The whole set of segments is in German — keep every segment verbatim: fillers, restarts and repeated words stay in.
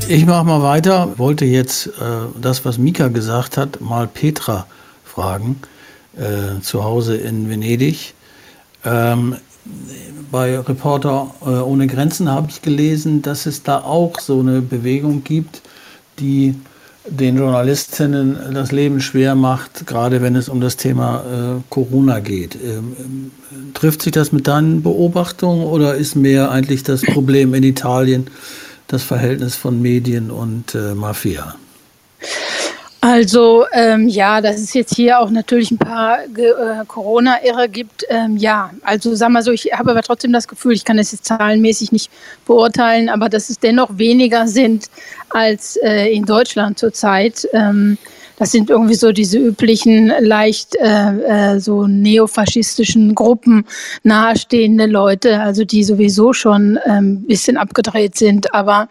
Ich mache mal weiter. Wollte jetzt äh, das, was Mika gesagt hat, mal Petra fragen, äh, zu Hause in Venedig. Ähm, bei Reporter äh, ohne Grenzen habe ich gelesen, dass es da auch so eine Bewegung gibt, die den Journalistinnen das Leben schwer macht, gerade wenn es um das Thema äh, Corona geht. Ähm, trifft sich das mit deinen Beobachtungen oder ist mehr eigentlich das Problem in Italien das Verhältnis von Medien und äh, Mafia? Also ähm, ja, dass es jetzt hier auch natürlich ein paar äh, Corona-Irre gibt. Ähm, ja, also sag mal so, ich habe aber trotzdem das Gefühl, ich kann das jetzt zahlenmäßig nicht beurteilen, aber dass es dennoch weniger sind als äh, in Deutschland zurzeit. Ähm, Das sind irgendwie so diese üblichen, leicht äh, äh, so neofaschistischen Gruppen nahestehende Leute, also die sowieso schon ein ähm, bisschen abgedreht sind. Aber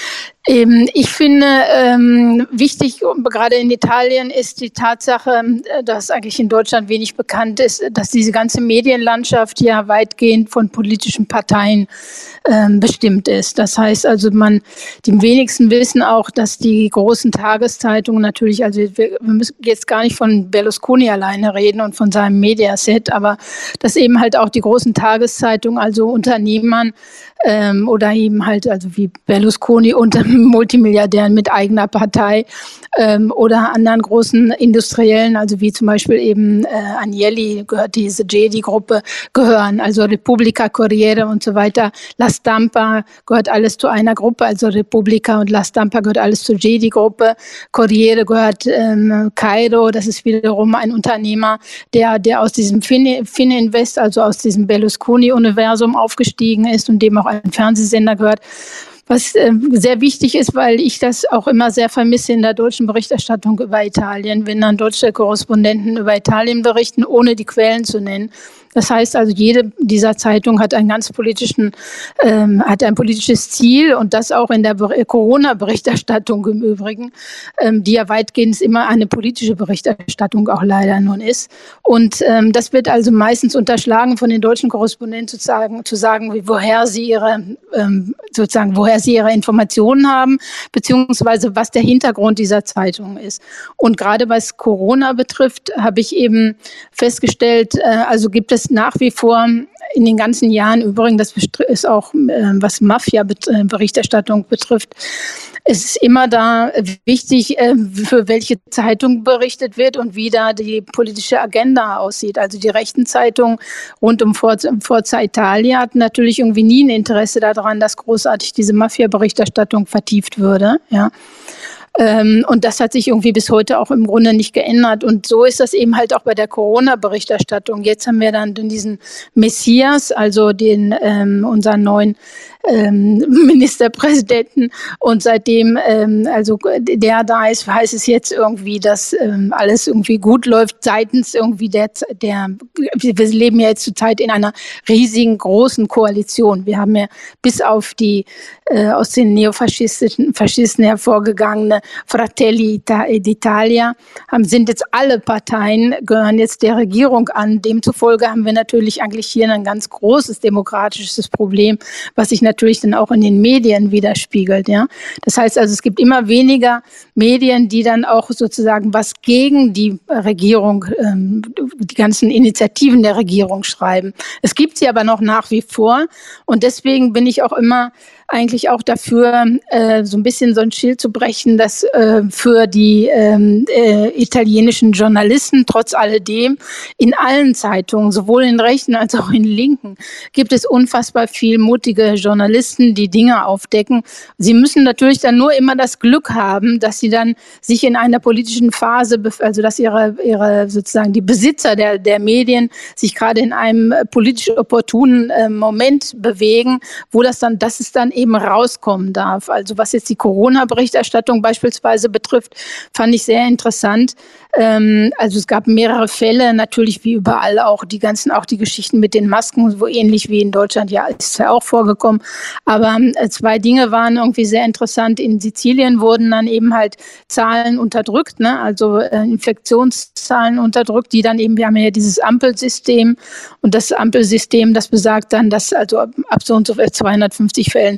ähm, ich finde, ähm, wichtig, gerade in Italien, ist die Tatsache, dass eigentlich in Deutschland wenig bekannt ist, dass diese ganze Medienlandschaft ja weitgehend von politischen Parteien ähm, bestimmt ist. Das heißt also, man, die wenigsten wissen auch, dass die großen Tageszeitungen natürlich, also wir, wir müssen jetzt gar nicht von Berlusconi alleine reden und von seinem Mediaset, aber dass eben halt auch die großen Tageszeitungen, also Unternehmern ähm, oder eben halt, also wie Berlusconi unter Multimilliardären mit eigener Partei ähm, oder anderen großen Industriellen, also wie zum Beispiel eben äh, Agnelli, gehört diese J D-Gruppe, gehören, also Repubblica, Corriere und so weiter. La Stampa gehört alles zu einer Gruppe, also Repubblica und La Stampa gehört alles zur J D-Gruppe. Corriere gehört ähm, Cairo, das ist wiederum ein Unternehmer, der, der aus diesem Fininvest, also aus diesem Berlusconi-Universum aufgestiegen ist und dem auch ein Fernsehsender gehört. Was äh, sehr wichtig ist, weil ich das auch immer sehr vermisse in der deutschen Berichterstattung über Italien, wenn dann deutsche Korrespondenten über Italien berichten, ohne die Quellen zu nennen. Das heißt also, jede dieser Zeitungen hat einen ganz politischen, ähm, hat ein politisches Ziel und das auch in der Corona-Berichterstattung im Übrigen, ähm, die ja weitgehend immer eine politische Berichterstattung auch leider nun ist. Und ähm, das wird also meistens unterschlagen von den deutschen Korrespondenten zu sagen, zu sagen, woher sie ihre, ähm, sozusagen, woher sie ihre Informationen haben, beziehungsweise was der Hintergrund dieser Zeitung ist. Und gerade was Corona betrifft, habe ich eben festgestellt, äh, also gibt es nach wie vor in den ganzen Jahren, übrigens, das ist auch, was Mafia-Berichterstattung betrifft, es ist immer da wichtig, für welche Zeitung berichtet wird und wie da die politische Agenda aussieht. Also die rechten Zeitungen rund um Forza Italia hatten natürlich irgendwie nie ein Interesse daran, dass großartig diese Mafia-Berichterstattung vertieft würde, ja. Und das hat sich irgendwie bis heute auch im Grunde nicht geändert. Und so ist das eben halt auch bei der Corona-Berichterstattung. Jetzt haben wir dann diesen Messias, also den ähm, unseren neuen ähm, Ministerpräsidenten. Und seitdem ähm, also der da ist, heißt es jetzt irgendwie, dass ähm, alles irgendwie gut läuft seitens irgendwie der, der, wir leben ja jetzt zurzeit in einer riesigen, großen Koalition. Wir haben ja bis auf die äh, aus den neofaschistischen Faschisten hervorgegangene Fratelli d'Italia, haben, sind jetzt alle Parteien, gehören jetzt der Regierung an. Demzufolge haben wir natürlich eigentlich hier ein ganz großes demokratisches Problem, was sich natürlich dann auch in den Medien widerspiegelt. Ja? Das heißt also, es gibt immer weniger Medien, die dann auch sozusagen was gegen die Regierung, ähm, die ganzen Initiativen der Regierung schreiben. Es gibt sie aber noch nach wie vor und deswegen bin ich auch immer eigentlich auch dafür, äh, so ein bisschen so ein Schild zu brechen, dass äh, für die ähm, äh, italienischen Journalisten trotz alledem in allen Zeitungen, sowohl in rechten als auch in linken, gibt es unfassbar viel mutige Journalisten, die Dinge aufdecken. Sie müssen natürlich dann nur immer das Glück haben, dass sie dann sich in einer politischen Phase, also dass ihre, ihre sozusagen die Besitzer der, der Medien sich gerade in einem politisch opportunen äh, Moment bewegen, wo das dann, das ist dann eben rauskommen darf. Also was jetzt die Corona-Berichterstattung beispielsweise betrifft, fand ich sehr interessant. Ähm, also es gab mehrere Fälle, natürlich wie überall auch die ganzen, auch die Geschichten mit den Masken, wo ähnlich wie in Deutschland, ja, ist ja auch vorgekommen. Aber äh, zwei Dinge waren irgendwie sehr interessant. In Sizilien wurden dann eben halt Zahlen unterdrückt, ne? Also äh, Infektionszahlen unterdrückt, die dann eben, wir haben ja dieses Ampelsystem und das Ampelsystem, das besagt dann, dass also ab so und so zweihundertfünfzig Fällen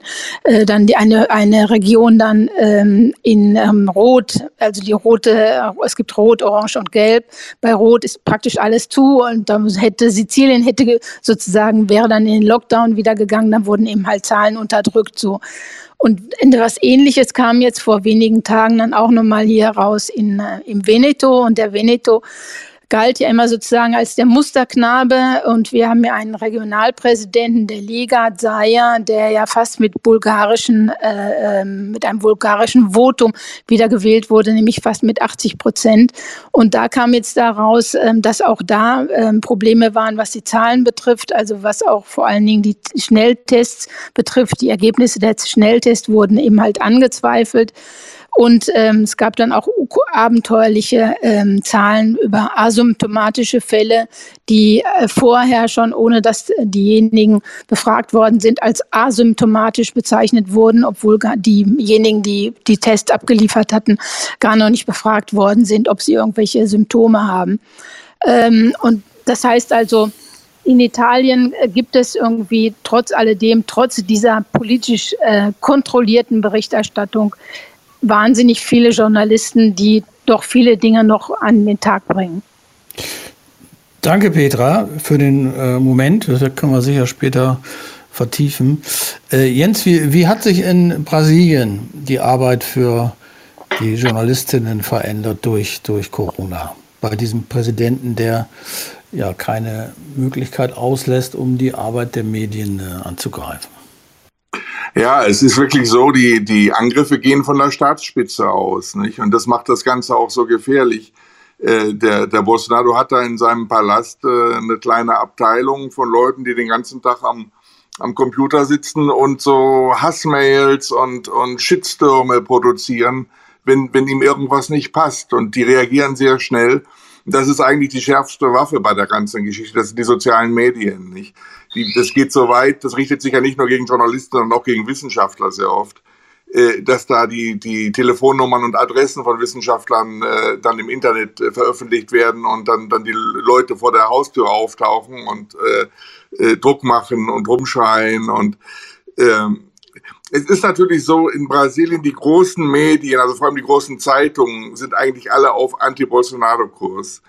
äh, dann die, eine, eine Region dann ähm, in ähm, Rot, also die rote, es gibt Rot, Orange und Gelb. Bei Rot ist praktisch alles zu und dann hätte Sizilien hätte sozusagen, wäre dann in den Lockdown wieder gegangen, dann wurden eben halt Zahlen unterdrückt so. Und etwas Ähnliches kam jetzt vor wenigen Tagen dann auch nochmal hier raus in, äh, im Veneto. Und der Veneto galt ja immer sozusagen als der Musterknabe. Und wir haben ja einen Regionalpräsidenten der Lega, Zaia, der ja fast mit bulgarischen, äh, mit einem bulgarischen Votum wiedergewählt wurde, nämlich fast mit achtzig Prozent. Und da kam jetzt daraus, äh, dass auch da äh, Probleme waren, was die Zahlen betrifft, also was auch vor allen Dingen die Schnelltests betrifft. Die Ergebnisse der Schnelltests wurden eben halt angezweifelt. Und ähm, es gab dann auch abenteuerliche ähm, Zahlen über asymptomatische Fälle, die äh, vorher schon, ohne dass diejenigen befragt worden sind, als asymptomatisch bezeichnet wurden, obwohl gar diejenigen, die die Tests abgeliefert hatten, gar noch nicht befragt worden sind, ob sie irgendwelche Symptome haben. Ähm, und das heißt also, in Italien gibt es irgendwie trotz alledem, trotz dieser politisch äh, kontrollierten Berichterstattung, wahnsinnig viele Journalisten, die doch viele Dinge noch an den Tag bringen. Danke, Petra, für den äh, Moment. Das können wir sicher später vertiefen. Äh, Jens, wie, wie hat sich in Brasilien die Arbeit für die Journalistinnen verändert durch, durch Corona? Bei diesem Präsidenten, der ja keine Möglichkeit auslässt, um die Arbeit der Medien äh, anzugreifen. Ja, es ist wirklich so, die, die Angriffe gehen von der Staatsspitze aus, nicht? Und das macht das Ganze auch so gefährlich. Äh, der, der Bolsonaro hat da in seinem Palast äh, eine kleine Abteilung von Leuten, die den ganzen Tag am, am Computer sitzen und so Hassmails und, und Shitstürme produzieren, wenn, wenn ihm irgendwas nicht passt. Und die reagieren sehr schnell. Das ist eigentlich die schärfste Waffe bei der ganzen Geschichte. Das sind die sozialen Medien, nicht? Die, das geht so weit, das richtet sich ja nicht nur gegen Journalisten, sondern auch gegen Wissenschaftler sehr oft, äh, dass da die, die Telefonnummern und Adressen von Wissenschaftlern äh, dann im Internet äh, veröffentlicht werden und dann, dann die Leute vor der Haustür auftauchen und äh, äh, Druck machen und rumschreien. Und ähm, es ist natürlich so, in Brasilien die großen Medien, also vor allem die großen Zeitungen, sind eigentlich alle auf Anti-Bolsonaro-Kurs.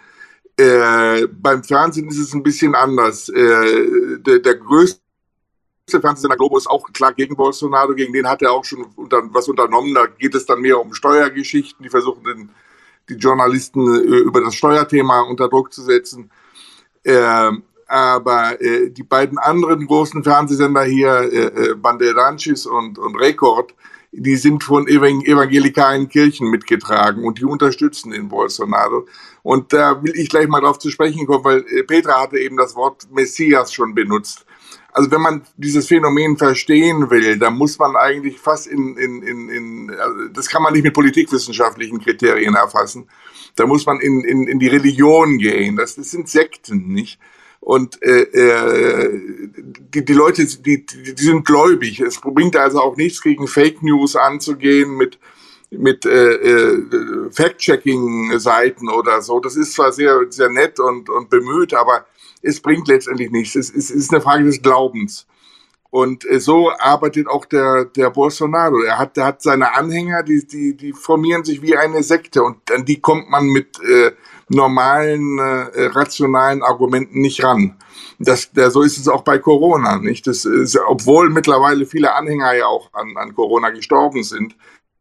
Äh, beim Fernsehen ist es ein bisschen anders. Äh, der, der größte Fernsehsender Globo ist auch klar gegen Bolsonaro, gegen den hat er auch schon unter, was unternommen. Da geht es dann mehr um Steuergeschichten, die versuchen den, die Journalisten äh, über das Steuerthema unter Druck zu setzen. Äh, aber äh, die beiden anderen großen Fernsehsender hier, äh, Bandeirantes und, und Record, die sind von evangelikalen Kirchen mitgetragen und die unterstützen den Bolsonaro. Und da will ich gleich mal drauf zu sprechen kommen, weil Petra hatte eben das Wort Messias schon benutzt. Also wenn man dieses Phänomen verstehen will, dann muss man eigentlich fast in, in, in, in also das kann man nicht mit politikwissenschaftlichen Kriterien erfassen, da muss man in, in, in die Religion gehen. Das, das sind Sekten, nicht? Und äh, äh, die, die Leute, die, die, die sind gläubig. Es bringt also auch nichts, gegen Fake News anzugehen mit mit äh, äh, Fact-Checking-Seiten oder so. Das ist zwar sehr sehr nett und und bemüht, aber es bringt letztendlich nichts. Es, es ist eine Frage des Glaubens. Und äh, so arbeitet auch der der Bolsonaro. Er hat der hat seine Anhänger, die die die formieren sich wie eine Sekte und an die kommt man mit äh, normalen, äh, rationalen Argumenten nicht ran. Das, der, so ist es auch bei Corona, nicht? Das ist, obwohl mittlerweile viele Anhänger ja auch an, an Corona gestorben sind.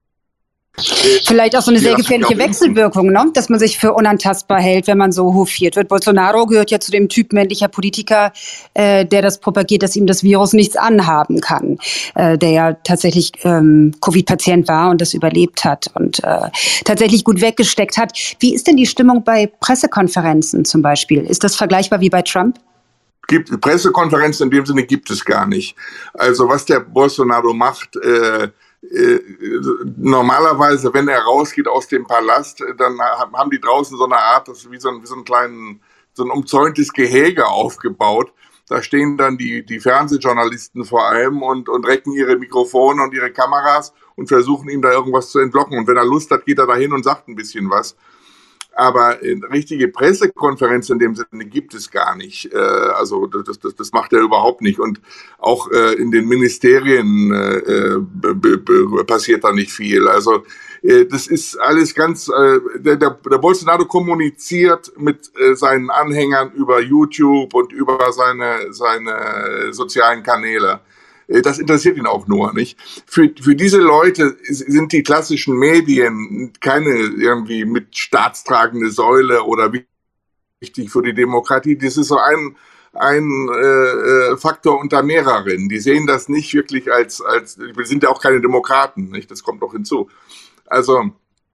Vielleicht auch so eine sehr gefährliche Wechselwirkung, ne? Dass man sich für unantastbar hält, wenn man so hofiert wird. Bolsonaro gehört ja zu dem Typ männlicher Politiker, äh, der das propagiert, dass ihm das Virus nichts anhaben kann. Äh, der ja tatsächlich ähm, Covid-Patient war und das überlebt hat und äh, tatsächlich gut weggesteckt hat. Wie ist denn die Stimmung bei Pressekonferenzen zum Beispiel? Ist das vergleichbar wie bei Trump? Gibt, Pressekonferenzen in dem Sinne gibt es gar nicht. Also was der Bolsonaro macht, äh, Äh, normalerweise, wenn er rausgeht aus dem Palast, dann haben die draußen so eine Art, das ist wie so ein, wie so ein kleinen, so ein umzäuntes Gehege aufgebaut. Da stehen dann die, die Fernsehjournalisten vor allem und, und recken ihre Mikrofone und ihre Kameras und versuchen ihm da irgendwas zu entlocken. Und wenn er Lust hat, geht er da hin und sagt ein bisschen was. Aber äh, richtige Pressekonferenz in dem Sinne gibt es gar nicht. Äh, also das, das, das macht er überhaupt nicht. Und auch äh, in den Ministerien äh, b- b- passiert da nicht viel. Also äh, das ist alles ganz, äh, der, der, der Bolsonaro kommuniziert mit äh, seinen Anhängern über YouTube und über seine, seine sozialen Kanäle. Das interessiert ihn auch nur, nicht? Für, für diese Leute sind die klassischen Medien keine irgendwie mit staatstragende Säule oder wichtig für die Demokratie. Das ist so ein, ein äh, Faktor unter mehreren. Die sehen das nicht wirklich als, als, wir sind ja auch keine Demokraten, nicht? Das kommt noch hinzu. Also,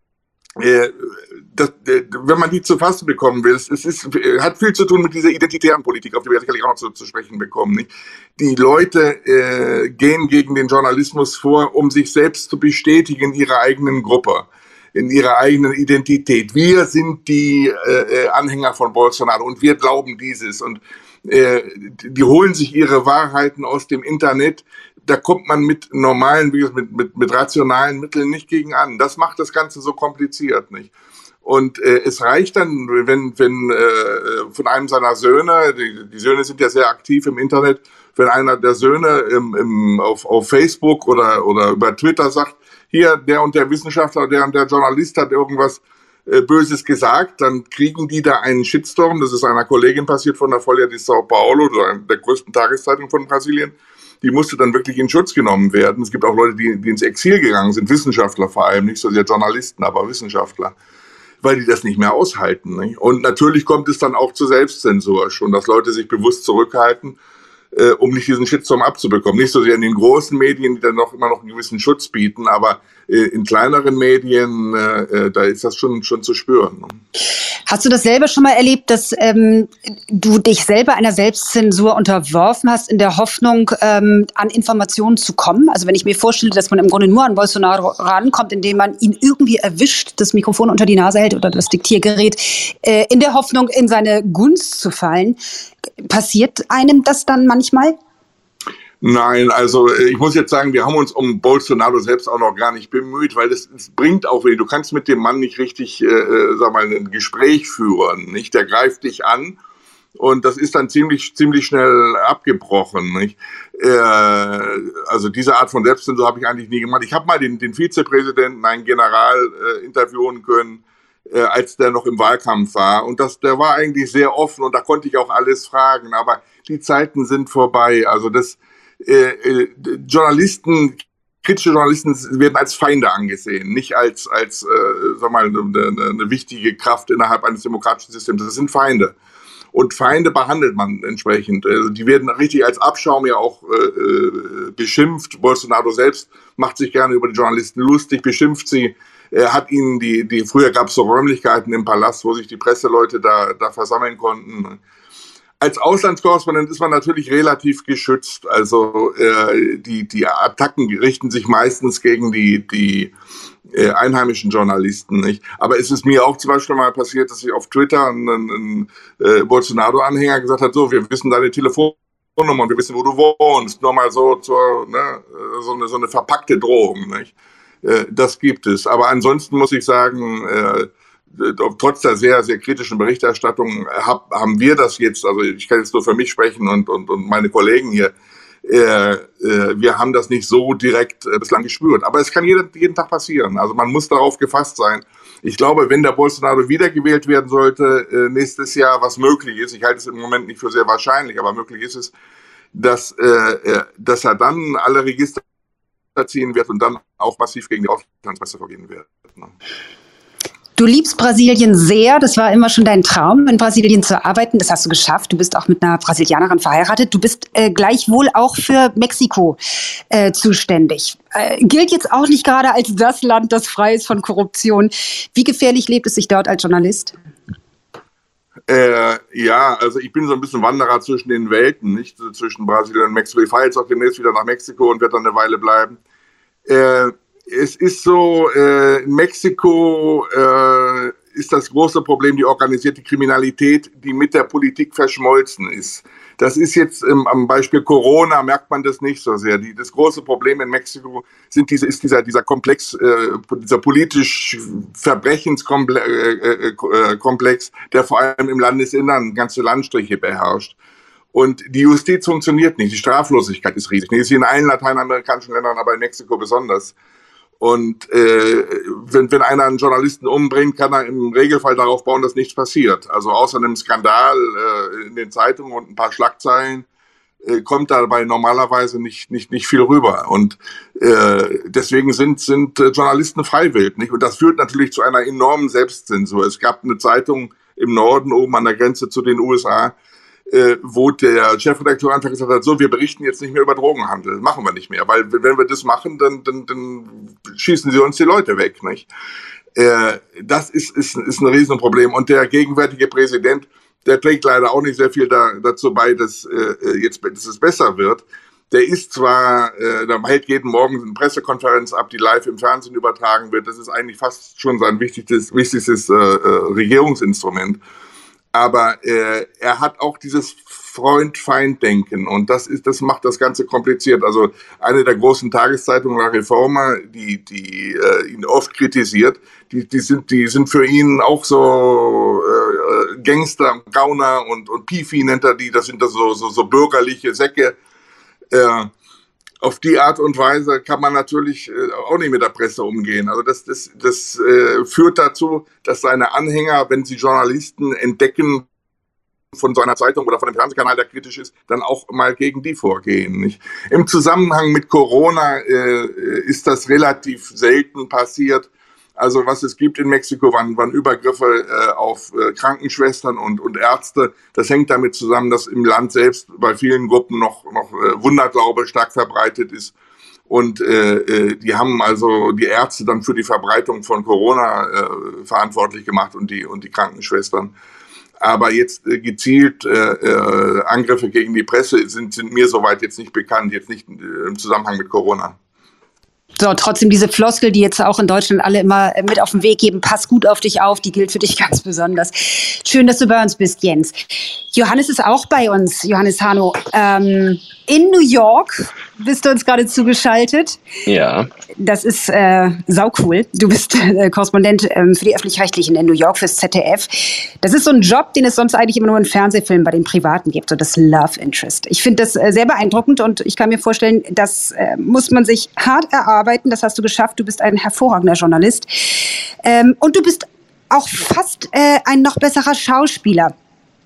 Äh, das, äh, wenn man die zu fassen bekommen will, es, es ist, hat viel zu tun mit dieser identitären Politik, auf die wir sicherlich auch noch zu, zu sprechen bekommen. Nicht? Die Leute äh, gehen gegen den Journalismus vor, um sich selbst zu bestätigen in ihrer eigenen Gruppe, in ihrer eigenen Identität. Wir sind die äh, Anhänger von Bolsonaro und wir glauben dieses. Und äh, die holen sich ihre Wahrheiten aus dem Internet. Da kommt man mit normalen, mit, mit, mit rationalen Mitteln nicht gegen an. Das macht das Ganze so kompliziert, nicht? Und äh, es reicht dann, wenn, wenn äh, von einem seiner Söhne, die, die Söhne sind ja sehr aktiv im Internet, wenn einer der Söhne im, im, auf, auf Facebook oder, oder über Twitter sagt, hier, der und der Wissenschaftler, der und der Journalist hat irgendwas äh, Böses gesagt, dann kriegen die da einen Shitstorm. Das ist einer Kollegin passiert von der Folha de São Paulo, der größten Tageszeitung von Brasilien. Die musste dann wirklich in Schutz genommen werden. Es gibt auch Leute, die, die ins Exil gegangen sind, Wissenschaftler vor allem, nicht so sehr Journalisten, aber Wissenschaftler, weil die das nicht mehr aushalten. Nicht? Und natürlich kommt es dann auch zur Selbstzensur schon, dass Leute sich bewusst zurückhalten, äh, um nicht diesen Shitstorm abzubekommen. Nicht so sehr in den großen Medien, die dann noch immer noch einen gewissen Schutz bieten, aber äh, in kleineren Medien, äh, da ist das schon, schon zu spüren. Ne? Hast du das selber schon mal erlebt, dass ähm, du dich selber einer Selbstzensur unterworfen hast, in der Hoffnung, ähm, an Informationen zu kommen? Also wenn ich mir vorstelle, dass man im Grunde nur an Bolsonaro rankommt, indem man ihn irgendwie erwischt, das Mikrofon unter die Nase hält oder das Diktiergerät, äh, in der Hoffnung, in seine Gunst zu fallen. Passiert einem das dann manchmal? Nein, also ich muss jetzt sagen, wir haben uns um Bolsonaro selbst auch noch gar nicht bemüht, weil das, das bringt auch wenig. Du kannst mit dem Mann nicht richtig, äh, sag mal, ein Gespräch führen, nicht? Der greift dich an und das ist dann ziemlich, ziemlich schnell abgebrochen, nicht? Äh, also diese Art von Selbstzensur habe ich eigentlich nie gemacht. Ich habe mal den, den Vizepräsidenten, einen General, äh, interviewen können, äh, als der noch im Wahlkampf war. Und das, der war eigentlich sehr offen und da konnte ich auch alles fragen. Aber die Zeiten sind vorbei. Also das Äh, äh, Journalisten, kritische Journalisten werden als Feinde angesehen, nicht als, als äh, sag mal, eine, eine wichtige Kraft innerhalb eines demokratischen Systems. Das sind Feinde. Und Feinde behandelt man entsprechend. Also die werden richtig als Abschaum ja auch äh, beschimpft. Bolsonaro selbst macht sich gerne über die Journalisten lustig, beschimpft sie. Er hat ihnen die, die früher gab es so Räumlichkeiten im Palast, wo sich die Presseleute da, da versammeln konnten. Als Auslandskorrespondent ist man natürlich relativ geschützt. Also äh, die, die Attacken richten sich meistens gegen die, die äh, einheimischen Journalisten, nicht? Aber es ist mir auch zum Beispiel mal passiert, dass ich auf Twitter ein, ein äh, Bolsonaro-Anhänger gesagt hat, so, wir wissen deine Telefonnummer und wir wissen, wo du wohnst. Nur mal so, zur, ne, so, eine, so eine verpackte Drohung, nicht? Äh, das gibt es. Aber ansonsten muss ich sagen, äh, trotz der sehr, sehr kritischen Berichterstattung hab, haben wir das jetzt, also ich kann jetzt nur für mich sprechen und, und, und meine Kollegen hier, äh, äh, wir haben das nicht so direkt äh, bislang gespürt. Aber es kann jeden, jeden Tag passieren. Also man muss darauf gefasst sein. Ich glaube, wenn der Bolsonaro wiedergewählt werden sollte äh, nächstes Jahr, was möglich ist, ich halte es im Moment nicht für sehr wahrscheinlich, aber möglich ist es, dass, äh, dass er dann alle Register ziehen wird und dann auch massiv gegen die Auslandspresse vorgehen wird. Ne? Du liebst Brasilien sehr. Das war immer schon dein Traum, in Brasilien zu arbeiten. Das hast du geschafft. Du bist auch mit einer Brasilianerin verheiratet. Du bist äh, gleichwohl auch für Mexiko äh, zuständig. Äh, gilt jetzt auch nicht gerade als das Land, das frei ist von Korruption. Wie gefährlich lebt es sich dort als Journalist? Äh, ja, also ich bin so ein bisschen Wanderer zwischen den Welten, nicht zwischen Brasilien und Mexiko. Ich fahre jetzt auch demnächst wieder nach Mexiko und werde dann eine Weile bleiben. Äh, Es ist so, äh, in Mexiko äh, ist das große Problem die organisierte Kriminalität, die mit der Politik verschmolzen ist. Das ist jetzt ähm, am Beispiel Corona merkt man das nicht so sehr. Die, das große Problem in Mexiko sind diese, ist dieser, dieser Komplex, äh, dieser politisch Verbrechenskomplex, äh, äh, Komplex, der vor allem im Landesinnern ganze Landstriche beherrscht. Und die Justiz funktioniert nicht. Die Straflosigkeit ist riesig. Die ist in allen lateinamerikanischen Ländern, aber in Mexiko besonders. Und äh, wenn, wenn einer einen Journalisten umbringt, kann er im Regelfall darauf bauen, dass nichts passiert. Also außer einem Skandal äh, in den Zeitungen und ein paar Schlagzeilen äh, kommt dabei normalerweise nicht nicht nicht viel rüber. Und äh, deswegen sind sind äh, Journalisten freiwillig, nicht? Und das führt natürlich zu einer enormen Selbstzensur. Es gab eine Zeitung im Norden oben an der Grenze zu den U S A, Äh, wo der Chefredakteur einfach gesagt hat, so, wir berichten jetzt nicht mehr über Drogenhandel, machen wir nicht mehr, weil wenn wir das machen, dann, dann, dann schießen sie uns die Leute weg, nicht? Äh, das ist, ist, ist ein Riesenproblem und der gegenwärtige Präsident, der trägt leider auch nicht sehr viel da, dazu bei, dass, äh, jetzt, dass es besser wird. Der ist zwar, äh, der hält jeden Morgen eine Pressekonferenz ab, die live im Fernsehen übertragen wird, das ist eigentlich fast schon sein wichtigstes, wichtigstes äh, äh, Regierungsinstrument. Aber äh, er hat auch dieses Freund-Feind-Denken und das ist, das macht das Ganze kompliziert. Also eine der großen Tageszeitungen, La Reforma, die, die äh, ihn oft kritisiert, die, die sind, die sind für ihn auch so äh, Gangster, Gauner und und Pifi nennt er die. Das sind das so so, so bürgerliche Säcke. Äh, Auf die Art und Weise kann man natürlich äh, auch nicht mit der Presse umgehen. Also das, das, das äh, führt dazu, dass seine Anhänger, wenn sie Journalisten entdecken von so einer Zeitung oder von einem Fernsehkanal, der kritisch ist, dann auch mal gegen die vorgehen. Nicht? Im Zusammenhang mit Corona äh, ist das relativ selten passiert. Also was es gibt in Mexiko waren, waren Übergriffe äh, auf äh, Krankenschwestern und, und Ärzte. Das hängt damit zusammen, dass im Land selbst bei vielen Gruppen noch, noch äh, Wunderglaube stark verbreitet ist. Und äh, die haben also die Ärzte dann für die Verbreitung von Corona äh, verantwortlich gemacht und die, und die Krankenschwestern. Aber jetzt äh, gezielt äh, äh, Angriffe gegen die Presse sind, sind mir soweit jetzt nicht bekannt, jetzt nicht äh, im Zusammenhang mit Corona. So, trotzdem diese Floskel, die jetzt auch in Deutschland alle immer mit auf den Weg geben, pass gut auf dich auf, die gilt für dich ganz besonders. Schön, dass du bei uns bist, Jens. Johannes ist auch bei uns, Johannes Hano. Ähm, in New York bist du uns gerade zugeschaltet. Ja. Das ist äh, saucool. Du bist äh, Korrespondent ähm, für die Öffentlich-Rechtlichen in New York, fürs Z D F. Das ist so ein Job, den es sonst eigentlich immer nur in Fernsehfilmen bei den Privaten gibt, so das Love Interest. Ich finde das äh, sehr beeindruckend und ich kann mir vorstellen, das äh, muss man sich hart erarbeiten. Das hast du geschafft. Du bist ein hervorragender Journalist. Ähm, und du bist auch fast äh, ein noch besserer Schauspieler.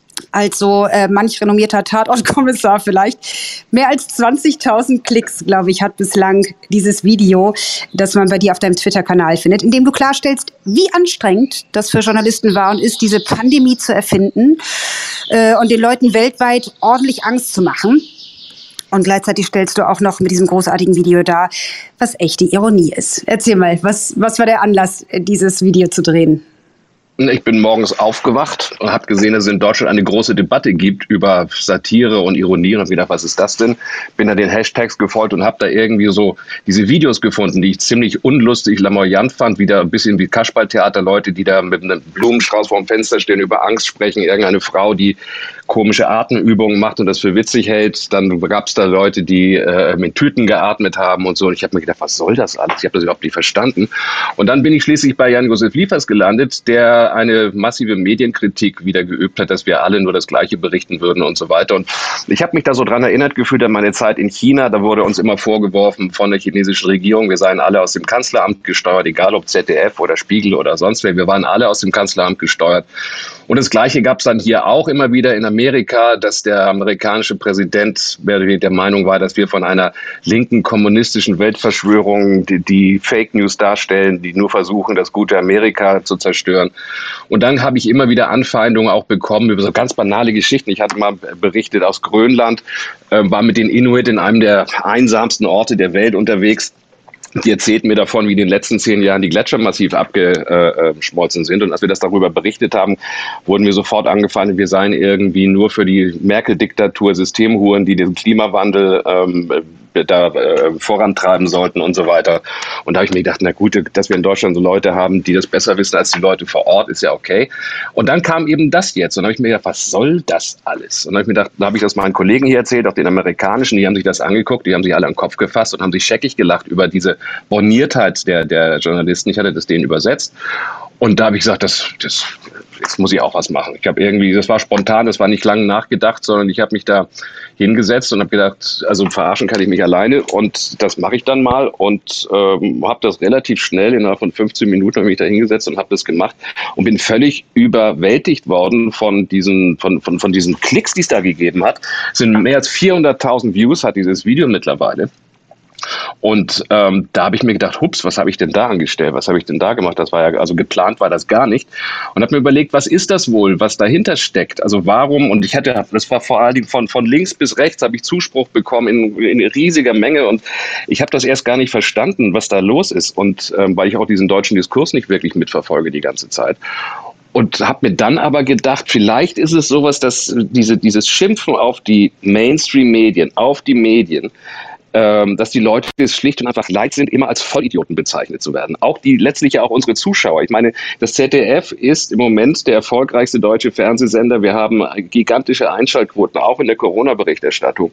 Also äh, manch renommierter Tatortkommissar vielleicht. Mehr als zwanzigtausend Klicks, glaube ich, hat bislang dieses Video, das man bei dir auf deinem Twitter-Kanal findet, in dem du klarstellst, wie anstrengend das für Journalisten war und ist, diese Pandemie zu erfinden äh, und den Leuten weltweit ordentlich Angst zu machen. Und gleichzeitig stellst du auch noch mit diesem großartigen Video dar, was echte Ironie ist. Erzähl mal, was, was war der Anlass, dieses Video zu drehen? Ich bin morgens aufgewacht und habe gesehen, dass es in Deutschland eine große Debatte gibt über Satire und Ironie. Und habe gedacht, was ist das denn? Bin da den Hashtags gefolgt und habe da irgendwie so diese Videos gefunden, die ich ziemlich unlustig, lamoyant fand. Wieder ein bisschen wie Kasperltheater, Leute, die da mit einem Blumenstrauß vorm Fenster stehen, über Angst sprechen. Irgendeine Frau, die komische Atemübungen macht und das für witzig hält. Dann gab es da Leute, die äh, mit Tüten geatmet haben und so. Und ich habe mir gedacht, was soll das alles? Ich habe das überhaupt nicht verstanden. Und dann bin ich schließlich bei Jan-Josef Liefers gelandet, der eine massive Medienkritik wieder geübt hat, dass wir alle nur das Gleiche berichten würden und so weiter. Und ich habe mich da so dran erinnert gefühlt an meine Zeit in China. Da wurde uns immer vorgeworfen von der chinesischen Regierung, wir seien alle aus dem Kanzleramt gesteuert, egal ob Z D F oder Spiegel oder sonst wer. Wir waren alle aus dem Kanzleramt gesteuert. Und das Gleiche gab es dann hier auch immer wieder in Amerika, dass der amerikanische Präsident der Meinung war, dass wir von einer linken kommunistischen Weltverschwörung die, die Fake News darstellen, die nur versuchen, das gute Amerika zu zerstören. Und dann habe ich immer wieder Anfeindungen auch bekommen über so ganz banale Geschichten. Ich hatte mal berichtet aus Grönland, äh, war mit den Inuit in einem der einsamsten Orte der Welt unterwegs. Die erzählten mir davon, wie in den letzten zehn Jahren die Gletscher massiv abgeschmolzen sind. Und als wir das darüber berichtet haben, wurden wir sofort angefeindet, wir seien irgendwie nur für die Merkel-Diktatur Systemhuren, die den Klimawandel ähm, da äh, vorantreiben sollten und so weiter. Und da habe ich mir gedacht, na gut, dass wir in Deutschland so Leute haben, die das besser wissen als die Leute vor Ort, ist ja okay. Und dann kam eben das jetzt. Und dann habe ich mir gedacht, was soll das alles? Und dann habe ich mir gedacht, da habe ich das meinen Kollegen hier erzählt, auch den amerikanischen, die haben sich das angeguckt, die haben sich alle an den Kopf gefasst und haben sich scheckig gelacht über diese Borniertheit der, der Journalisten. Ich hatte das denen übersetzt. Und da habe ich gesagt, das, das, jetzt muss ich auch was machen. Ich habe irgendwie, das war spontan, das war nicht lange nachgedacht, sondern ich habe mich da hingesetzt und habe gedacht, also verarschen kann ich mich alleine und das mache ich dann mal und ähm, habe das relativ schnell, innerhalb von fünfzehn Minuten habe ich mich da hingesetzt und habe das gemacht und bin völlig überwältigt worden von diesen, von, von, von diesen Klicks, die es da gegeben hat. Es sind mehr als vierhunderttausend Views hat dieses Video mittlerweile. Und ähm, da habe ich mir gedacht, hups, was habe ich denn da angestellt? Was habe ich denn da gemacht? Das war ja, also geplant war das gar nicht. Und habe mir überlegt, was ist das wohl, was dahinter steckt? Also warum? Und ich hatte, das war vor allen Dingen von, von links bis rechts, habe ich Zuspruch bekommen in, in riesiger Menge. Und ich habe das erst gar nicht verstanden, was da los ist. Und ähm, weil ich auch diesen deutschen Diskurs nicht wirklich mitverfolge die ganze Zeit. Und habe mir dann aber gedacht, vielleicht ist es sowas, dass diese, dieses Schimpfen auf die Mainstream-Medien, auf die Medien, dass die Leute es schlicht und einfach leid sind, immer als Vollidioten bezeichnet zu werden. Auch die, letztlich ja auch unsere Zuschauer. Ich meine, das Z D F ist im Moment der erfolgreichste deutsche Fernsehsender. Wir haben gigantische Einschaltquoten, auch in der Corona-Berichterstattung.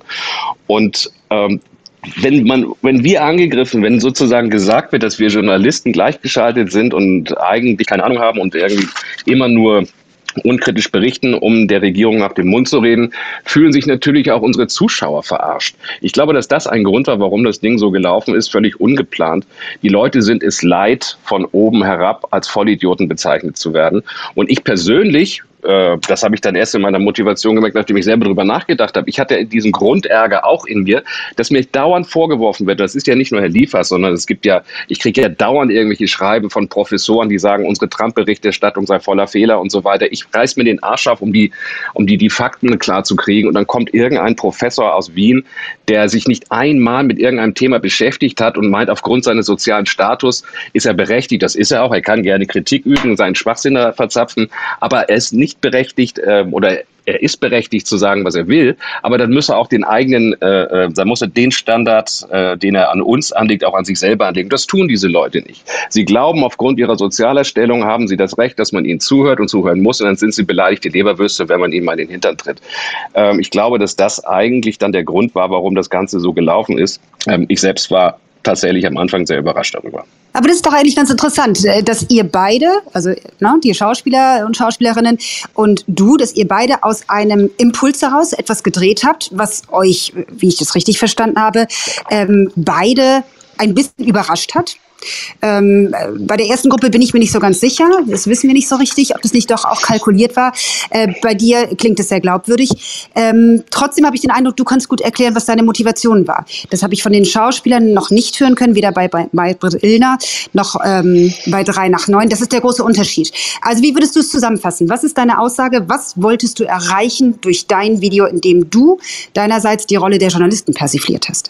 Und ähm, wenn man, wenn wir angegriffen, wenn sozusagen gesagt wird, dass wir Journalisten gleichgeschaltet sind und eigentlich keine Ahnung haben und irgendwie immer nur unkritisch berichten, um der Regierung nach dem Mund zu reden, fühlen sich natürlich auch unsere Zuschauer verarscht. Ich glaube, dass das ein Grund war, warum das Ding so gelaufen ist, völlig ungeplant. Die Leute sind es leid, von oben herab als Vollidioten bezeichnet zu werden. Und ich persönlich, das habe ich dann erst in meiner Motivation gemerkt, nachdem ich selber darüber nachgedacht habe. Ich hatte diesen Grundärger auch in mir, dass mir dauernd vorgeworfen wird, das ist ja nicht nur Herr Liefers, sondern es gibt ja, ich kriege ja dauernd irgendwelche Schreiben von Professoren, die sagen, unsere Trump-Berichterstattung sei voller Fehler und so weiter. Ich reiß mir den Arsch auf, um die, um die, die Fakten klar zu kriegen. Und dann kommt irgendein Professor aus Wien, der sich nicht einmal mit irgendeinem Thema beschäftigt hat und meint, aufgrund seines sozialen Status ist er berechtigt. Das ist er auch. Er kann gerne Kritik üben und seinen Schwachsinn verzapfen, aber er ist nicht berechtigt äh, oder er ist berechtigt zu sagen, was er will, aber dann muss er auch den eigenen, äh, dann muss er den Standard, äh, den er an uns anlegt, auch an sich selber anlegen. Das tun diese Leute nicht. Sie glauben, aufgrund ihrer Sozialerstellung haben sie das Recht, dass man ihnen zuhört und zuhören muss und dann sind sie beleidigte Leberwürste, wenn man ihnen mal in den Hintern tritt. Ähm, ich glaube, dass das eigentlich dann der Grund war, warum das Ganze so gelaufen ist. Ähm, ich selbst war tatsächlich am Anfang sehr überrascht darüber. Aber das ist doch eigentlich ganz interessant, dass ihr beide, also ne, die Schauspieler und Schauspielerinnen und du, dass ihr beide aus einem Impuls heraus etwas gedreht habt, was euch, wie ich das richtig verstanden habe, ähm, beide ein bisschen überrascht hat. Ähm, bei der ersten Gruppe bin ich mir nicht so ganz sicher. Das wissen wir nicht so richtig, ob das nicht doch auch kalkuliert war. Äh, bei dir klingt es sehr glaubwürdig. Ähm, trotzdem habe ich den Eindruck, du kannst gut erklären, was deine Motivation war. Das habe ich von den Schauspielern noch nicht hören können, weder bei, bei, bei Britt Illner noch ähm, bei drei nach neun. Das ist der große Unterschied. Also wie würdest du es zusammenfassen? Was ist deine Aussage? Was wolltest du erreichen durch dein Video, in dem du deinerseits die Rolle der Journalisten persifliert hast?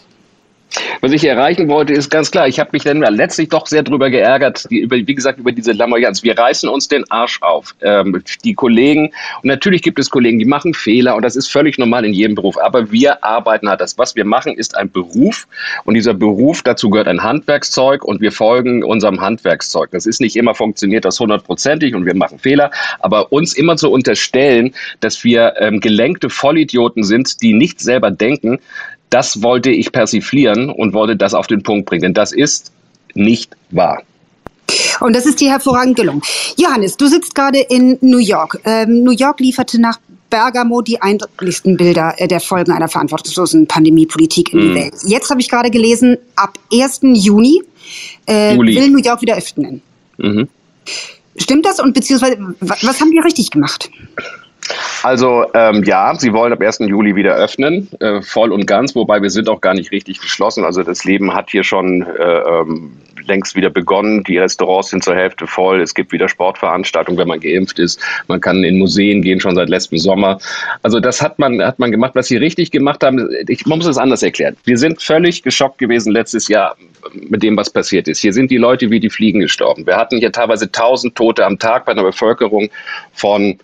Was ich erreichen wollte, ist ganz klar, ich habe mich dann letztlich doch sehr drüber geärgert, die, über, wie gesagt, über diese Lamoyanz. Wir reißen uns den Arsch auf. Ähm, die Kollegen, und natürlich gibt es Kollegen, die machen Fehler und das ist völlig normal in jedem Beruf, aber wir arbeiten halt. Das, was wir machen, ist ein Beruf und dieser Beruf, dazu gehört ein Handwerkszeug und wir folgen unserem Handwerkszeug. Das ist nicht immer funktioniert das hundertprozentig und wir machen Fehler, aber uns immer zu unterstellen, dass wir ähm, gelenkte Vollidioten sind, die nicht selber denken, das wollte ich persiflieren und wollte das auf den Punkt bringen. Denn das ist nicht wahr. Und das ist dir hervorragend gelungen. Johannes, du sitzt gerade in New York. Ähm, New York lieferte nach Bergamo die eindrücklichsten Bilder der Folgen einer verantwortungslosen Pandemiepolitik in die mm. Welt. Jetzt habe ich gerade gelesen, ab ersten Juni äh, will New York wieder öffnen. Mhm. Stimmt das? Und beziehungsweise, was haben die richtig gemacht? Also ähm, ja, sie wollen ab ersten Juli wieder öffnen, äh, voll und ganz, wobei wir sind auch gar nicht richtig geschlossen. Also das Leben hat hier schon äh, ähm, längst wieder begonnen. Die Restaurants sind zur Hälfte voll. Es gibt wieder Sportveranstaltungen, wenn man geimpft ist. Man kann in Museen gehen, schon seit letztem Sommer. Also das hat man hat man gemacht. Was sie richtig gemacht haben, ich, man muss es anders erklären. Wir sind völlig geschockt gewesen letztes Jahr mit dem, was passiert ist. Hier sind die Leute wie die Fliegen gestorben. Wir hatten hier teilweise tausend Tote am Tag bei einer Bevölkerung von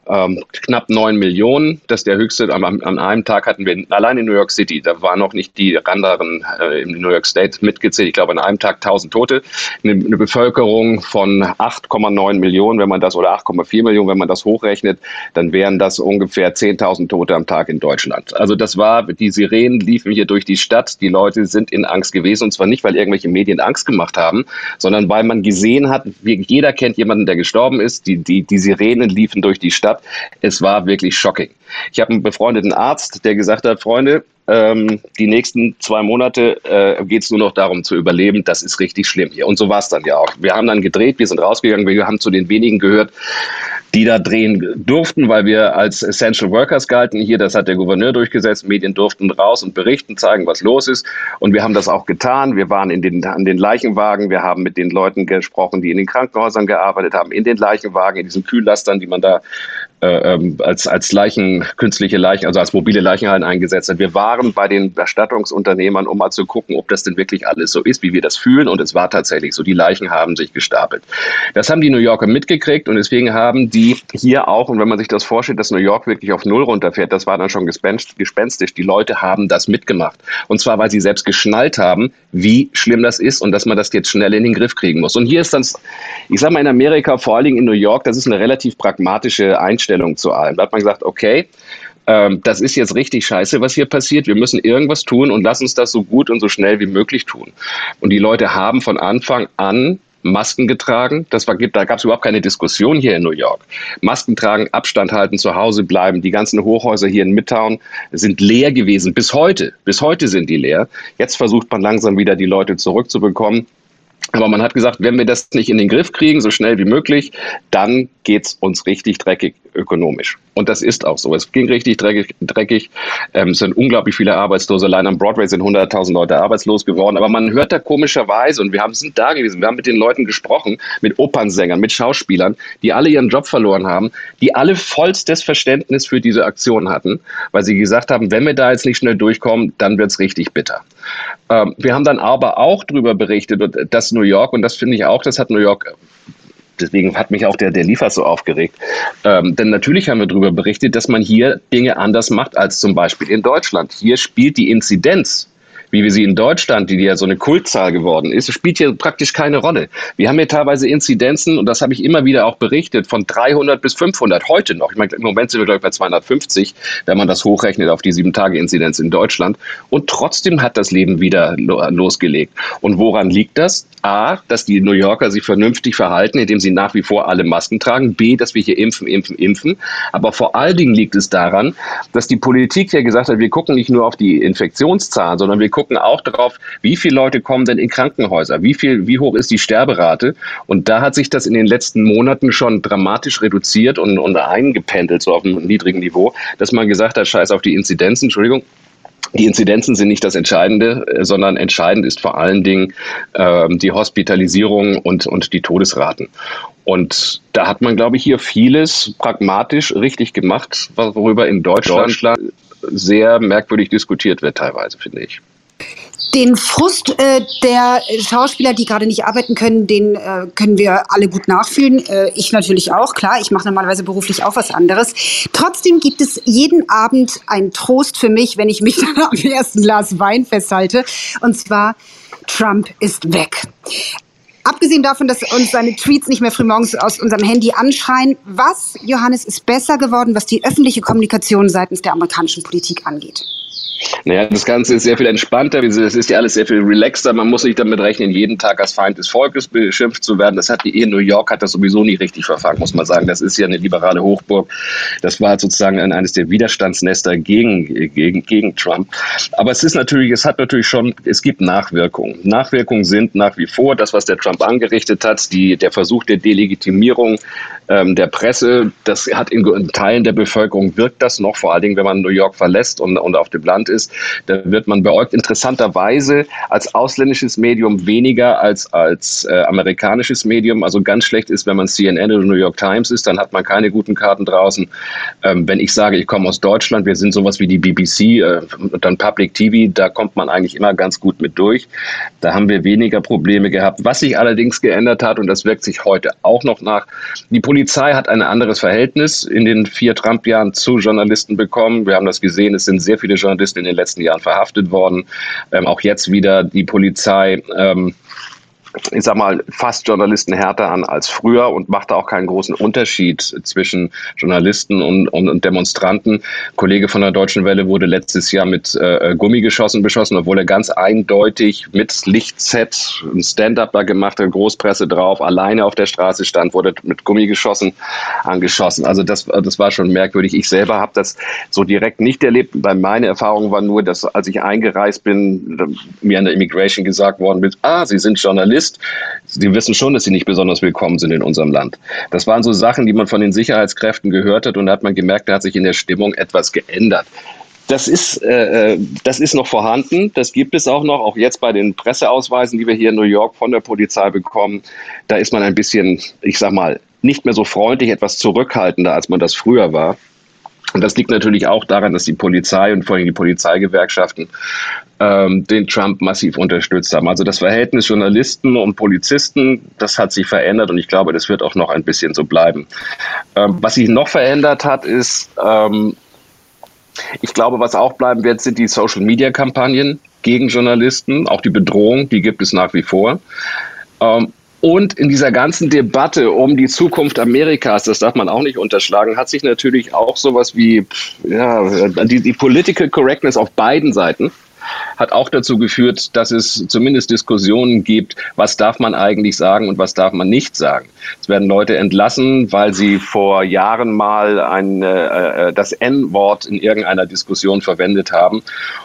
ähm, knapp neun Millionen. Das ist der höchste. An, an einem Tag hatten wir allein in New York City, da waren noch nicht die anderen äh, in New York State mitgezählt. Ich glaube, an einem Tag tausend Tote. Eine, eine Bevölkerung von acht Komma neun Millionen, wenn man das, oder acht Komma vier Millionen, wenn man das hochrechnet, dann wären das ungefähr zehntausend Tote am Tag in Deutschland. Also das war, die Sirenen liefen hier durch die Stadt. Die Leute sind in Angst gewesen. Und zwar nicht, weil irgendwelche Medien Angst gemacht haben, sondern weil man gesehen hat, wie, jeder kennt jemanden, der gestorben ist. Die, die, die Sirenen liefen durch die Stadt. Es war wirklich shocking. Ich habe einen befreundeten Arzt, der gesagt hat, Freunde, ähm, die nächsten zwei Monate äh, geht es nur noch darum zu überleben. Das ist richtig schlimm hier. Und so war es dann ja auch. Wir haben dann gedreht, wir sind rausgegangen, wir haben zu den wenigen gehört, die da drehen durften, weil wir als Essential Workers galten. Hier, das hat der Gouverneur durchgesetzt. Medien durften raus und berichten, zeigen, was los ist. Und wir haben das auch getan. Wir waren in den, an den Leichenwagen. Wir haben mit den Leuten gesprochen, die in den Krankenhäusern gearbeitet haben, in den Leichenwagen, in diesen Kühllastern, die man da äh, als, als Leichen, künstliche Leichen, also als mobile Leichenhallen eingesetzt hat. Wir waren bei den Bestattungsunternehmern, um mal zu gucken, ob das denn wirklich alles so ist, wie wir das fühlen. Und es war tatsächlich so. Die Leichen haben sich gestapelt. Das haben die New Yorker mitgekriegt und deswegen haben die hier auch, und wenn man sich das vorstellt, dass New York wirklich auf Null runterfährt, das war dann schon gespenstisch. Die Leute haben das mitgemacht. Und zwar, weil sie selbst geschnallt haben, wie schlimm das ist und dass man das jetzt schnell in den Griff kriegen muss. Und hier ist dann, ich sage mal in Amerika, vor allen Dingen in New York, das ist eine relativ pragmatische Einstellung zu allem. Da hat man gesagt, okay, ähm, das ist jetzt richtig scheiße, was hier passiert. Wir müssen irgendwas tun und lass uns das so gut und so schnell wie möglich tun. Und die Leute haben von Anfang an Masken getragen. Das war, da gab es überhaupt keine Diskussion hier in New York. Masken tragen, Abstand halten, zu Hause bleiben. Die ganzen Hochhäuser hier in Midtown sind leer gewesen. Bis heute. Bis heute sind die leer. Jetzt versucht man langsam wieder, die Leute zurückzubekommen. Aber man hat gesagt, wenn wir das nicht in den Griff kriegen, so schnell wie möglich, dann geht's uns richtig dreckig ökonomisch. Und das ist auch so. Es ging richtig dreckig. dreckig. Ähm, es sind unglaublich viele Arbeitslose. Allein am Broadway sind hunderttausend Leute arbeitslos geworden. Aber man hört da komischerweise, und wir haben, sind da gewesen, wir haben mit den Leuten gesprochen, mit Opernsängern, mit Schauspielern, die alle ihren Job verloren haben, die alle vollstes Verständnis für diese Aktion hatten, weil sie gesagt haben, wenn wir da jetzt nicht schnell durchkommen, dann wird's richtig bitter. Ähm, wir haben dann aber auch darüber berichtet, dass New York, und das finde ich auch, das hat New York, deswegen hat mich auch der, der Liefers so aufgeregt, ähm, denn natürlich haben wir darüber berichtet, dass man hier Dinge anders macht als zum Beispiel in Deutschland. Hier spielt die Inzidenz, wie wir sie in Deutschland, die ja so eine Kultzahl geworden ist, spielt hier praktisch keine Rolle. Wir haben hier teilweise Inzidenzen, und das habe ich immer wieder auch berichtet, von dreihundert bis fünfhundert heute noch. Ich meine, im Moment sind wir, glaube ich, bei zweihundertfünfzig, wenn man das hochrechnet auf die sieben-Tage-Inzidenz in Deutschland. Und trotzdem hat das Leben wieder losgelegt. Und woran liegt das? A, dass die New Yorker sich vernünftig verhalten, indem sie nach wie vor alle Masken tragen. B, dass wir hier impfen, impfen, impfen. Aber vor allen Dingen liegt es daran, dass die Politik ja gesagt hat, wir gucken nicht nur auf die Infektionszahlen, sondern wir gucken auch darauf, wie viele Leute kommen denn in Krankenhäuser, wie viel, wie hoch ist die Sterberate. Und da hat sich das in den letzten Monaten schon dramatisch reduziert und, und eingependelt, so auf einem niedrigen Niveau, dass man gesagt hat, scheiß auf die Inzidenzen, Entschuldigung. Die Inzidenzen sind nicht das Entscheidende, sondern entscheidend ist vor allen Dingen äh, die Hospitalisierung und, und die Todesraten. Und da hat man, glaube ich, hier vieles pragmatisch richtig gemacht, worüber in Deutschland sehr merkwürdig diskutiert wird teilweise, finde ich. Den Frust äh, der Schauspieler, die gerade nicht arbeiten können, den äh, können wir alle gut nachfühlen. Äh, ich natürlich auch, klar. Ich mache normalerweise beruflich auch was anderes. Trotzdem gibt es jeden Abend einen Trost für mich, wenn ich mich dann am ersten Glas Wein festhalte. Und zwar, Trump ist weg. Abgesehen davon, dass uns seine Tweets nicht mehr frühmorgens aus unserem Handy anschreien, was, Johannes, ist besser geworden, was die öffentliche Kommunikation seitens der amerikanischen Politik angeht? Naja, das Ganze ist sehr viel entspannter, es ist ja alles sehr viel relaxter, man muss nicht damit rechnen, jeden Tag als Feind des Volkes beschimpft zu werden. Das hat die in New York hat das sowieso nie richtig verfangen, muss man sagen. Das ist ja eine liberale Hochburg. Das war sozusagen eines der Widerstandsnester gegen, gegen, gegen Trump. Aber es ist natürlich, es hat natürlich schon, es gibt Nachwirkungen. Nachwirkungen sind nach wie vor das, was der Trump angerichtet hat, die, der Versuch der Delegitimierung ähm, der Presse. Das hat in, in Teilen der Bevölkerung wirkt das noch, vor allen Dingen, wenn man New York verlässt und, und auf dem Land ist. ist. Da wird man beäugt, interessanterweise als ausländisches Medium weniger als als äh, amerikanisches Medium. Also ganz schlecht ist, wenn man C N N oder New York Times ist, dann hat man keine guten Karten draußen. Ähm, wenn ich sage, ich komme aus Deutschland, wir sind sowas wie die B B C äh, und dann Public T V, da kommt man eigentlich immer ganz gut mit durch. Da haben wir weniger Probleme gehabt. Was sich allerdings geändert hat, und das wirkt sich heute auch noch nach, die Polizei hat ein anderes Verhältnis in den vier Trump-Jahren zu Journalisten bekommen. Wir haben das gesehen, es sind sehr viele Journalisten in den letzten Jahren verhaftet worden. Ähm, auch jetzt wieder die Polizei, ähm, ich sag mal, fasst Journalisten härter an als früher und macht da auch keinen großen Unterschied zwischen Journalisten und, und, und Demonstranten. Ein Kollege von der Deutschen Welle wurde letztes Jahr mit äh, Gummigeschossen beschossen, obwohl er ganz eindeutig mit Lichtset ein Stand-up da gemacht hat, Großpresse drauf, alleine auf der Straße stand, wurde mit Gummigeschossen angeschossen. Also das, das war schon merkwürdig. Ich selber habe das so direkt nicht erlebt, weil meine Erfahrung war nur, dass als ich eingereist bin, mir an der Immigration gesagt worden ist, ah, Sie sind Journalist. Sie wissen schon, dass sie nicht besonders willkommen sind in unserem Land. Das waren so Sachen, die man von den Sicherheitskräften gehört hat und da hat man gemerkt, da hat sich in der Stimmung etwas geändert. Das ist, äh, das ist noch vorhanden, das gibt es auch noch, auch jetzt bei den Presseausweisen, die wir hier in New York von der Polizei bekommen. Da ist man ein bisschen, ich sag mal, nicht mehr so freundlich, etwas zurückhaltender, als man das früher war. Und das liegt natürlich auch daran, dass die Polizei und vor allem die Polizeigewerkschaften ähm, den Trump massiv unterstützt haben. Also das Verhältnis Journalisten und Polizisten, das hat sich verändert und ich glaube, das wird auch noch ein bisschen so bleiben. Ähm, was sich noch verändert hat, ist, ähm, ich glaube, was auch bleiben wird, sind die Social-Media-Kampagnen gegen Journalisten. Auch die Bedrohung, die gibt es nach wie vor. Ähm, Und in dieser ganzen Debatte um die Zukunft Amerikas, das darf man auch nicht unterschlagen, hat sich natürlich auch sowas wie ja, die, die Political Correctness auf beiden Seiten hat auch dazu geführt, dass es zumindest Diskussionen gibt, was darf man eigentlich sagen und was darf man nicht sagen. Es werden Leute entlassen, weil sie vor Jahren mal ein, äh, das En-Wort in irgendeiner Diskussion verwendet haben.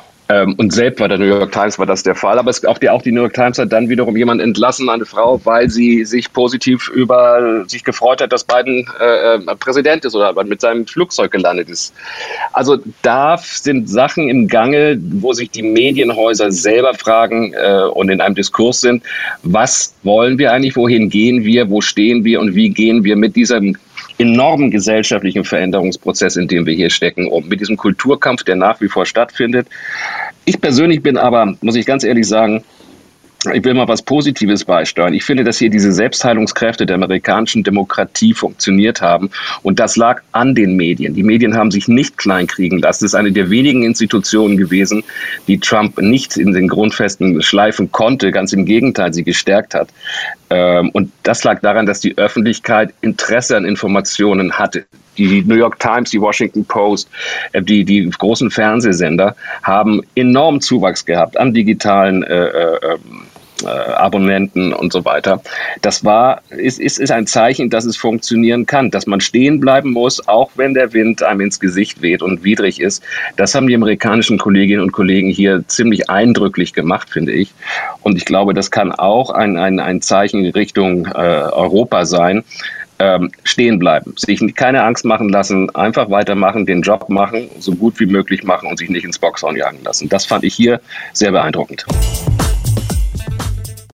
Und selbst bei der New York Times war das der Fall. Aber es, auch, die, auch die New York Times hat dann wiederum jemand entlassen, eine Frau, weil sie sich positiv über sich gefreut hat, dass Biden äh, Präsident ist oder mit seinem Flugzeug gelandet ist. Also da sind Sachen im Gange, wo sich die Medienhäuser selber fragen äh, und in einem Diskurs sind, was wollen wir eigentlich, wohin gehen wir, wo stehen wir und wie gehen wir mit diesem enormen gesellschaftlichen Veränderungsprozess, in dem wir hier stecken, um mit diesem Kulturkampf, der nach wie vor stattfindet. Ich persönlich bin aber, muss ich ganz ehrlich sagen, ich will mal was Positives beisteuern. Ich finde, dass hier diese Selbstheilungskräfte der amerikanischen Demokratie funktioniert haben. Und das lag an den Medien. Die Medien haben sich nicht kleinkriegen lassen. Es ist eine der wenigen Institutionen gewesen, die Trump nicht in den Grundfesten schleifen konnte. Ganz im Gegenteil, sie gestärkt hat. Und das lag daran, dass die Öffentlichkeit Interesse an Informationen hatte. Die New York Times, die Washington Post, die, die großen Fernsehsender haben enormen Zuwachs gehabt an digitalen äh, äh, äh, Abonnenten und so weiter. Das war, ist, ist, ist ein Zeichen, dass es funktionieren kann, dass man stehen bleiben muss, auch wenn der Wind einem ins Gesicht weht und widrig ist. Das haben die amerikanischen Kolleginnen und Kollegen hier ziemlich eindrücklich gemacht, finde ich. Und ich glaube, das kann auch ein, ein, ein Zeichen Richtung äh, Europa sein. Ähm, stehen bleiben, sich keine Angst machen lassen, einfach weitermachen, den Job machen, so gut wie möglich machen und sich nicht ins Boxhorn jagen lassen. Das fand ich hier sehr beeindruckend.